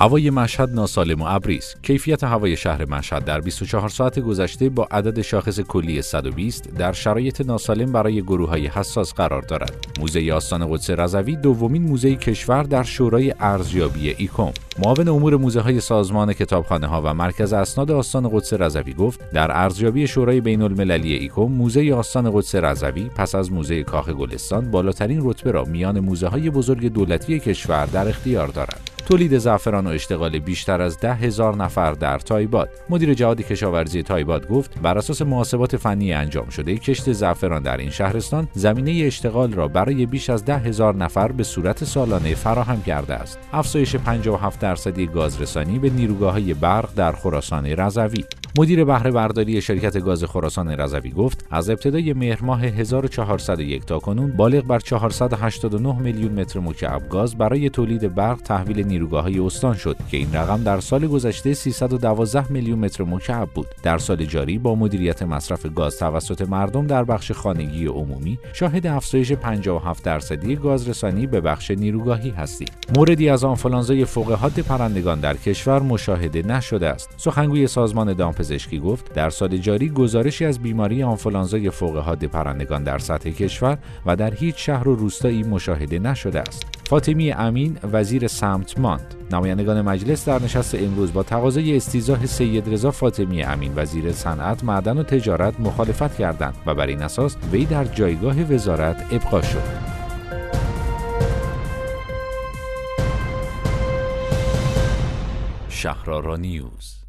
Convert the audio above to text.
هوای مشهد ناسالم و ابری است. کیفیت هوای شهر مشهد در 24 ساعت گذشته با عدد شاخص کلی 120 در شرایط ناسالم برای گروه‌های حساس قرار دارد. موزه آستان قدس رضوی دومین موزه کشور در شورای ارزیابی ایکوم. معاون امور موزه‌های سازمان کتابخانه‌ها و مرکز اسناد آستان قدس رضوی گفت در ارزیابی شورای بین‌المللی ایکوم موزه آستان قدس رضوی پس از موزه کاخ گلستان بالاترین رتبه را میان موزه‌های بزرگ دولتی کشور در اختیار دارد. تولید زعفران و اشتغال بیشتر از 10,000 نفر در تایباد. مدیر جهاد کشاورزی تایباد گفت بر اساس محاسبات فنی انجام شده کشت زعفران در این شهرستان زمینه اشتغال را برای بیش از 10,000 نفر به صورت سالانه فراهم کرده است. افزایش 57% گازرسانی به نیروگاه‌های برق در خراسان رضوی. مدیر بهره برداری شرکت گاز خراسان رضوی گفت از ابتدای مهر ماه 1401 تا کنون بالغ بر 489 میلیون متر مکعب گاز برای تولید برق تحویل نیروگاه‌های استان شد که این رقم در سال گذشته 312 میلیون متر مکعب بود. در سال جاری با مدیریت مصرف گاز توسط مردم در بخش خانگی عمومی شاهد افزایش 57% گازرسانی به بخش نیروگاهی هستیم. موردی از آنفولانزای فوق حد پرندگان در کشور مشاهده نشده است. سخنگوی سازمان دامپزشکی گفت در سال جاری گزارشی از بیماری آنفولانزای فوق حد پرندگان در سطح کشور و در هیچ شهر و روستایی مشاهده نشده است. فاطمی امین وزیر سمت ماند. نمایندگان مجلس در نشست امروز با تقاضای استیضاح سید رضا فاطمی امین وزیر صنعت، معدن و تجارت مخالفت کردند و بر این اساس وی در جایگاه وزارت ابقا شد. شهرآرا نیوز.